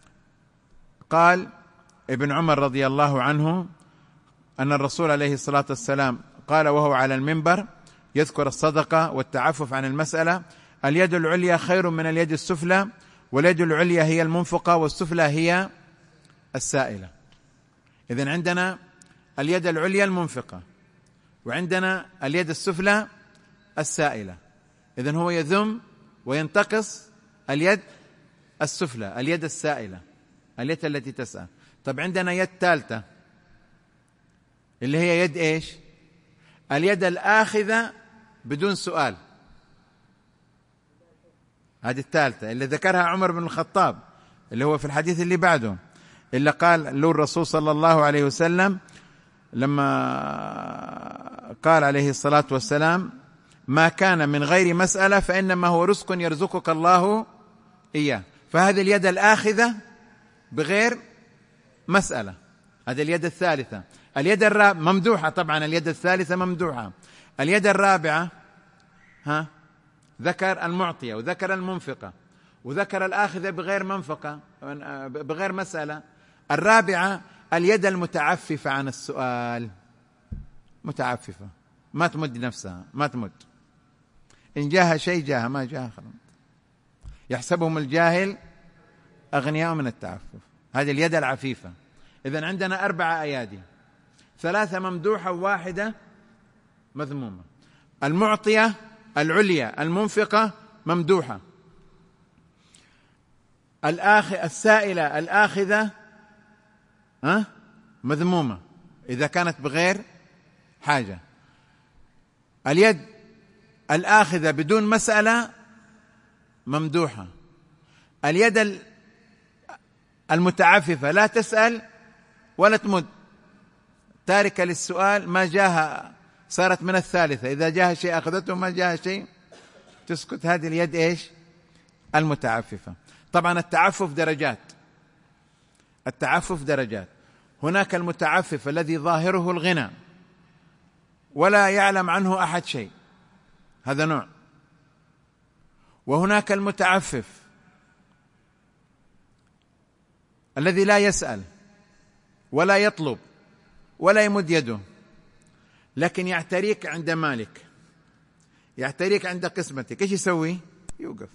قال ابن عمر رضي الله عنه أن الرسول عليه الصلاة والسلام قال وهو على المنبر يذكر الصدقة والتعفف عن المسألة: اليد العليا خير من اليد السفلى، واليد العليا هي المنفقة، والسفلى هي السائلة. إذن عندنا اليد العليا المنفقة، وعندنا اليد السفلى السائلة. إذن هو يذم وينتقص اليد السفلى، اليد السائلة، اليد التي تسأل. طب عندنا يد ثالثة اللي هي يد إيش؟ اليد الآخذة بدون سؤال، هذه الثالثة اللي ذكرها عمر بن الخطاب، اللي هو في الحديث اللي بعده، اللي قال له الرسول صلى الله عليه وسلم لما قال عليه الصلاة والسلام: ما كان من غير مسألة فإنما هو رزق يرزقك الله إياه. فهذه اليد الآخذة بغير مسألة، هذه اليد الثالثة. اليد الرابعة ممدوحة، طبعا اليد الثالثة ممدوحة. اليد الرابعة ها ذكر المعطية وذكر المنفقة وذكر الآخذة بغير منفقة بغير مسألة. الرابعة اليد المتعففة عن السؤال، متعففة ما تمد نفسها، ما تمد، إن جاها شيء جاها، ما جاها خلاص. يحسبهم الجاهل أغنياء من التعفف. هذه اليد العفيفة. إذن عندنا أربعة أيادي، ثلاثة ممدوحة وواحدة مذمومة. المعطية العليا المنفقة ممدوحة، الآخ السائلة الآخذة أه؟ مذمومة إذا كانت بغير حاجة. اليد الآخذة بدون مسألة ممدوحة. اليد المتعففة لا تسأل ولا تمد، تاركة للسؤال، ما جاها صارت من الثالثة، إذا جاها شيء أخذته، ما جاها شيء تسكت. هذه اليد إيش؟ المتعففة. طبعا التعفف درجات، التعفف درجات. هناك المتعفف الذي ظاهره الغنى ولا يعلم عنه أحد شيء، هذا نوع. وهناك المتعفف الذي لا يسأل ولا يطلب ولا يمد يده، لكن يعتريك عند مالك، يعتريك عند قسمتك، ايش يسوي؟ يوقف،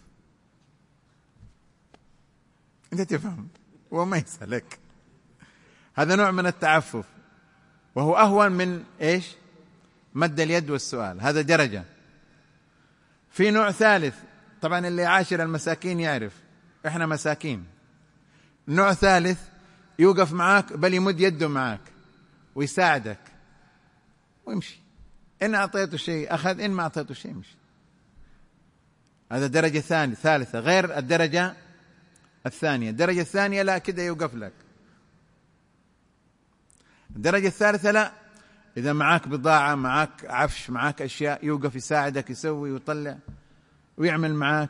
انت تفهم، هو ما يسألك. هذا نوع من التعفف، وهو أهون من ايش؟ مد اليد والسؤال، هذا درجة. في نوع ثالث، طبعا اللي عاشر المساكين يعرف، احنا مساكين. نوع ثالث يوقف معاك، بل يمد يده معاك ويساعدك ويمشي، إن أعطيته شيء أخذ، إن ما أعطيته شيء مشي. هذا درجة ثانية ثالثة غير الدرجة الثانية. الدرجة الثانية لا، كده يوقف لك. الدرجة الثالثة لا، إذا معاك بضاعة، معاك عفش، معاك أشياء، يوقف يساعدك، يسوي ويطلع ويعمل معاك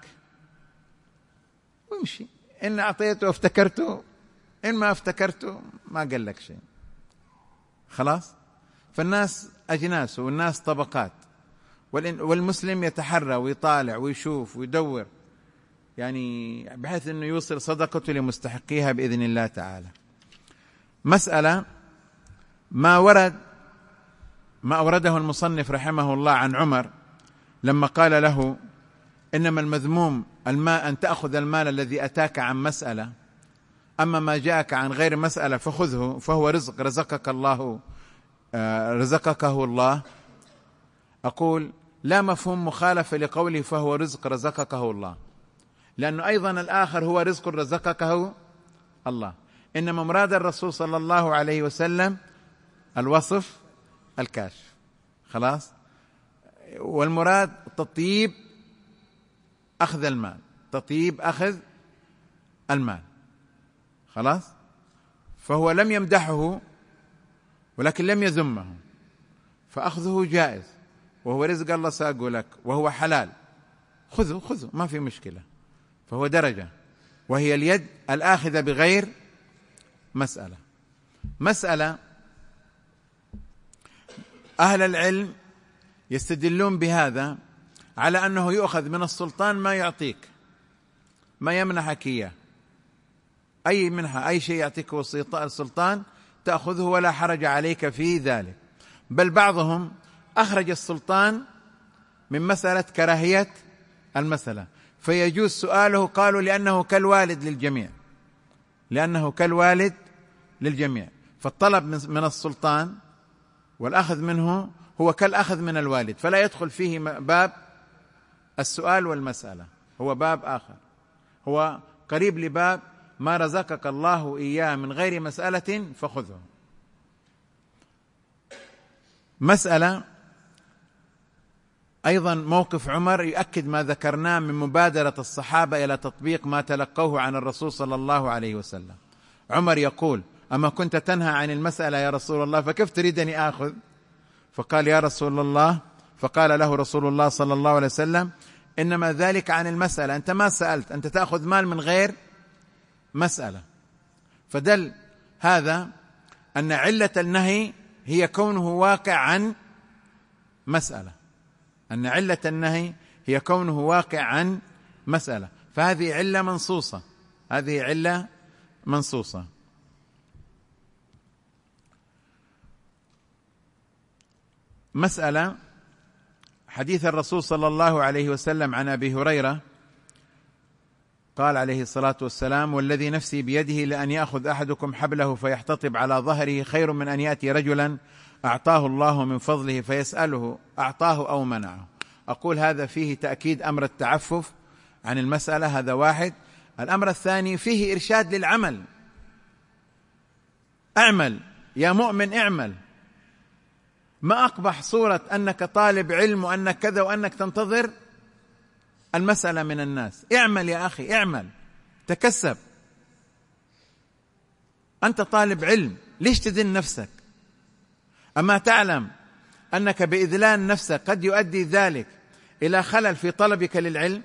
ويمشي. إن أعطيته افتكرته، إن ما افتكرته ما قال لك شيء، خلاص. فالناس أجناس والناس طبقات، والمسلم يتحرى ويطالع ويشوف ويدور، يعني بحيث أنه يوصل صدقته لمستحقيها بإذن الله تعالى. مسألة ما ورد ما أورده المصنف رحمه الله عن عمر لما قال له: إنما المذموم الماء أن تأخذ المال الذي أتاك عن مسألة، أما ما جاءك عن غير مسألة فخذه، فهو رزق رزقك الله رزقكه الله. أقول لا مفهوم مخالفة لقوله فهو رزق رزقكه الله، لأنه أيضا الآخر هو رزق رزقكه الله، إنما مراد الرسول صلى الله عليه وسلم الوصف الكاشف، خلاص. والمراد تطيب أخذ المال، تطيب أخذ المال، خلاص. فهو لم يمدحه ولكن لم يذمه، فأخذه جائز، وهو رزق الله ساقه لك، وهو حلال، خذه خذه ما في مشكلة. فهو درجة، وهي اليد الآخذة بغير مسألة. مسألة أهل العلم يستدلون بهذا على أنه يؤخذ من السلطان ما يعطيك، ما يمنحك إياه، أي منحة، أي شيء يعطيك السلطان تأخذه ولا حرج عليك في ذلك. بل بعضهم أخرج السلطان من مسألة كراهية المسألة، فيجوز سؤاله، قالوا لأنه كالوالد للجميع، لأنه كالوالد للجميع، فالطلب من السلطان والأخذ منه هو كالأخذ من الوالد، فلا يدخل فيه باب السؤال والمسألة، هو باب آخر، هو قريب لباب ما رزقك الله إياه من غير مسألة فخذه. مسألة أيضا موقف عمر يؤكد ما ذكرناه من مبادرة الصحابة إلى تطبيق ما تلقوه عن الرسول صلى الله عليه وسلم. عمر يقول: أما كنت تنهى عن المسألة يا رسول الله، فكيف تريدني آخذ؟ فقال: يا رسول الله، فقال له رسول الله صلى الله عليه وسلم: إنما ذلك عن المسألة، أنت ما سألت، أنت تأخذ مال من غير مسألة. فدل هذا أن علة النهي هي كونه واقع عن مسألة، أن علة النهي هي كونه واقع عن مسألة، فهذه علة منصوصة، هذه علة منصوصة. مسألة حديث الرسول صلى الله عليه وسلم عن أبي هريرة قال عليه الصلاة والسلام: والذي نفسي بيده لأن يأخذ أحدكم حبله فيحتطب على ظهره خير من أن يأتي رجلا أعطاه الله من فضله فيسأله أعطاه أو منعه. أقول هذا فيه تأكيد أمر التعفف عن المسألة، هذا واحد. الأمر الثاني فيه إرشاد للعمل، اعمل يا مؤمن اعمل. ما أقبح صورة أنك طالب علم وأنك كذا وأنك تنتظر المسألة من الناس. اعمل يا أخي، اعمل، تكسب، أنت طالب علم، ليش تذل نفسك؟ أما تعلم أنك بإذلال نفسك قد يؤدي ذلك إلى خلل في طلبك للعلم؟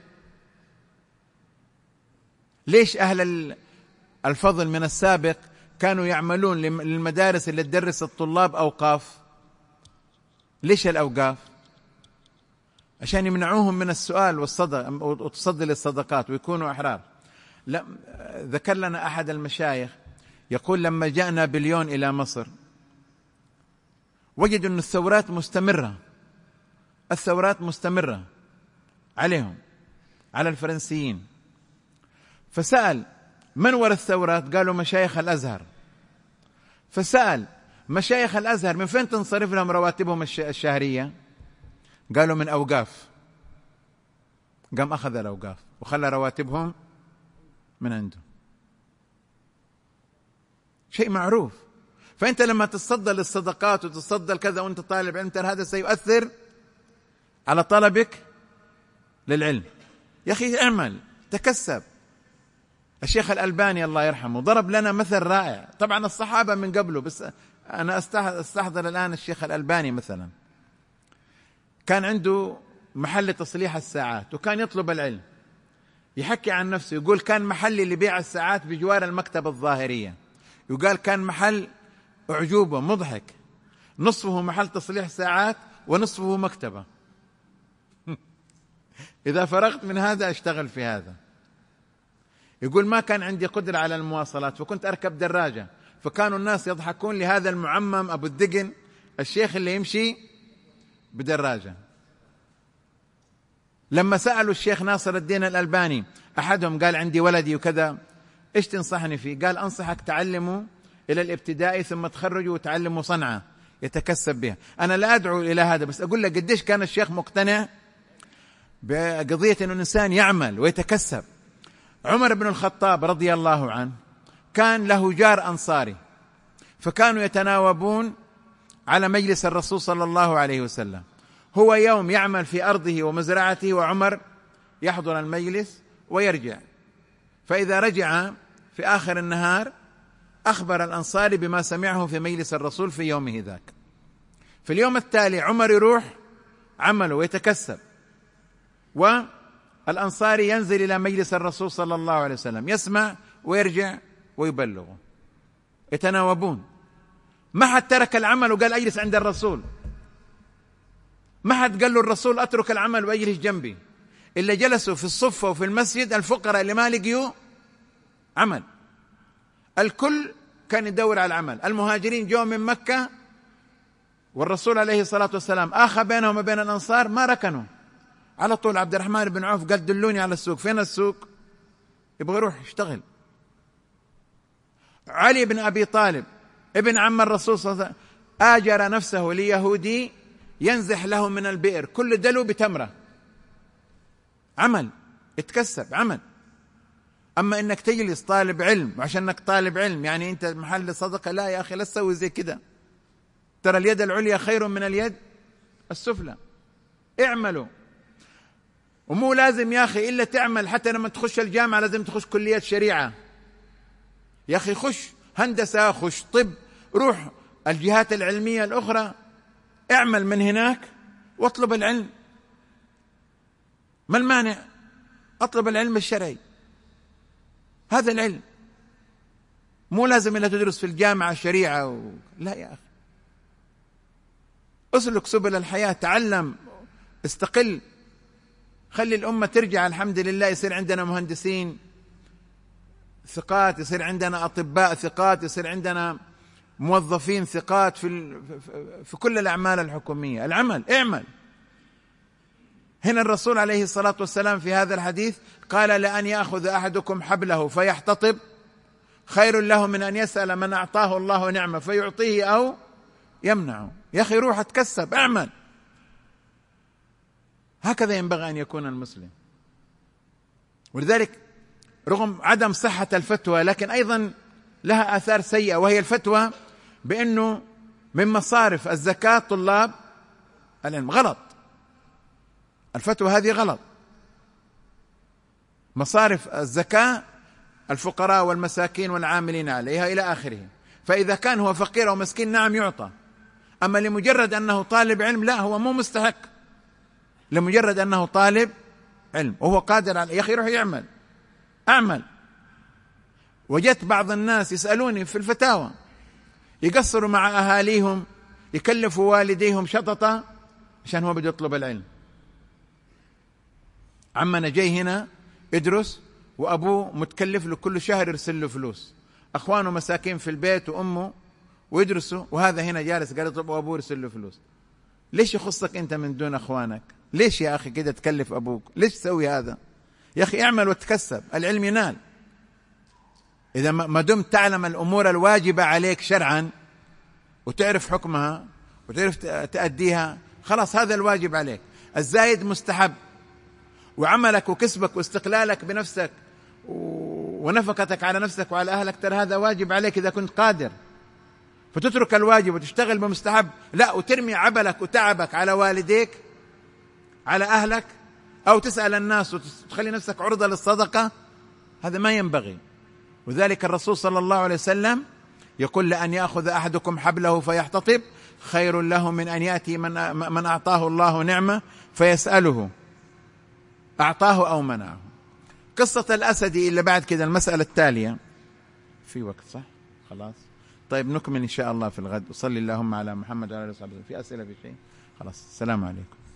ليش أهل الفضل من السابق كانوا يعملون للمدارس اللي تدرس الطلاب أوقاف؟ ليش الأوقاف؟ عشان يمنعوهم من السؤال والصدق وتصدي للصدقات ويكونوا أحرار. لا، ذكر لنا أحد المشايخ يقول: لما جاء نابليون إلى مصر وجدوا أن الثورات مستمرة، الثورات مستمرة عليهم، على الفرنسيين. فسأل: من وراء الثورات؟ قالوا: مشايخ الأزهر. فسأل: مشايخ الأزهر من فين تنصرف لهم رواتبهم الشهرية؟ قالوا: من أوقاف. قام أخذ الأوقاف وخلى رواتبهم من عنده، شيء معروف. فأنت لما تتصدى للصدقات وتتصدى لكذا وأنت طالب علم، هذا سيؤثر على طلبك للعلم. يا أخي اعمل، تكسب. الشيخ الألباني الله يرحمه ضرب لنا مثل رائع، طبعا الصحابة من قبله، بس أنا أستحضر الآن الشيخ الألباني مثلا. كان عنده محل تصليح الساعات وكان يطلب العلم، يحكي عن نفسه يقول: كان محلي لبيع الساعات بجوار المكتبة الظاهرية، يقال كان محل أعجوبة مضحك، نصفه محل تصليح ساعات ونصفه مكتبة. إذا فرغت من هذا أشتغل في هذا. يقول: ما كان عندي قدرة على المواصلات فكنت أركب دراجة، فكانوا الناس يضحكون لهذا المعمم أبو الدقن الشيخ اللي يمشي بدراجة. لما سألوا الشيخ ناصر الدين الألباني أحدهم قال: عندي ولدي وكذا، إيش تنصحني فيه؟ قال: أنصحك تعلمه إلى الابتدائي ثم تخرجوا وتعلموا صنعة يتكسب بها. أنا لا أدعو إلى هذا، بس أقول لك قديش كان الشيخ مقتنع بقضية أن الإنسان يعمل ويتكسب. عمر بن الخطاب رضي الله عنه كان له جار أنصاري، فكانوا يتناوبون على مجلس الرسول صلى الله عليه وسلم. هو يوم يعمل في أرضه ومزرعته وعمر يحضر المجلس ويرجع، فإذا رجع في آخر النهار أخبر الأنصاري بما سمعه في مجلس الرسول في يومه ذاك. في اليوم التالي عمر يروح عمله ويتكسب، والأنصاري ينزل إلى مجلس الرسول صلى الله عليه وسلم يسمع ويرجع ويبلغه، يتناوبون. ما حد ترك العمل وقال أجلس عند الرسول، ما حد قال له الرسول أترك العمل وأجلس جنبي، إلا جلسوا في الصفة وفي المسجد الفقراء اللي ما لقيوا عمل. الكل كان يدور على العمل. المهاجرين جو من مكة والرسول عليه الصلاة والسلام آخى بينهم وبين الأنصار، ما ركنوا على طول. عبد الرحمن بن عوف قال: دلوني على السوق. فين السوق؟ يبغى يروح يشتغل. علي بن أبي طالب ابن عم الرسول صلى الله عليه وسلم آجر نفسه ليهودي ينزح له من البئر كل دلو بتمرة. عمل، اتكسب، عمل. أما إنك تجلس طالب علم وعشان إنك طالب علم يعني أنت محل صدقة، لا يا أخي، لا تسوي زي كده. ترى اليد العليا خير من اليد السفلى. اعملوا، ومو لازم يا أخي إلا تعمل. حتى لما تخش الجامعة لازم تخش كلية شريعة يا أخي، خش هندسة، خش طب، روح الجهات العلمية الأخرى، اعمل من هناك واطلب العلم. ما المانع؟ اطلب العلم الشرعي، هذا العلم، مو لازم إلا تدرس في الجامعة شريعة و... لا يا أخي، اسلك سبل الحياة، تعلم، استقل، خلي الأمة ترجع. الحمد لله يصير عندنا مهندسين ثقات، يصير عندنا أطباء ثقات، يصير عندنا موظفين ثقات في ال... في كل الأعمال الحكومية. العمل، اعمل. هنا الرسول عليه الصلاة والسلام في هذا الحديث قال: لأن يأخذ أحدكم حبله فيحتطب خير له من أن يسأل من أعطاه الله نعمة فيعطيه أو يمنعه. يا أخي روح اتكسب، اعمل. هكذا ينبغي أن يكون المسلم. ولذلك رغم عدم صحة الفتوى لكن أيضا لها آثار سيئة، وهي الفتوى بأنه من مصارف الزكاة طلاب العلم. غلط، الفتوى هذه غلط. مصارف الزكاة الفقراء والمساكين والعاملين عليها إلى آخره. فإذا كان هو فقير أو مسكين نعم يعطى، أما لمجرد أنه طالب علم لا، هو مو مستحق، لمجرد أنه طالب علم وهو قادر على، يا أخي روح يعمل، أعمل. وجدت بعض الناس يسألوني في الفتاوى يقصروا مع أهاليهم، يكلفوا والديهم شططة عشان هو بده يطلب العلم. عمنا جاي هنا يدرس وأبوه متكلف له كل شهر يرسل له فلوس، أخوانه مساكين في البيت وأمه ويدرسوا، وهذا هنا جالس قال يطلب وأبوه يرسل له فلوس. ليش يخصك أنت من دون أخوانك؟ ليش يا أخي كده تكلف أبوك؟ ليش تسوي هذا؟ يا أخي اعمل وتكسب، العلم ينال. إذا ما دمت تعلم الأمور الواجبة عليك شرعا وتعرف حكمها وتعرف تأديها، خلاص هذا الواجب عليك. الزايد مستحب، وعملك وكسبك واستقلالك بنفسك ونفقتك على نفسك وعلى أهلك ترى هذا واجب عليك إذا كنت قادر. فتترك الواجب وتشتغل بمستحب لا، وترمي عبلك وتعبك على والديك على أهلك، أو تسأل الناس وتخلي نفسك عرضة للصدقة، هذا ما ينبغي. وذلك الرسول صلى الله عليه وسلم يقول: لأن يأخذ أحدكم حبله فيحتطب خير له من أن يأتي من, من أعطاه الله نعمة فيسأله أعطاه أو منعه. قصة الأسدي اللي بعد كده المسألة التالية، في وقت صح؟ خلاص طيب نكمل إن شاء الله في الغد. وصلي اللهم على محمد وعلى آله وصحبه. في أسئلة في شيء؟ خلاص السلام عليكم.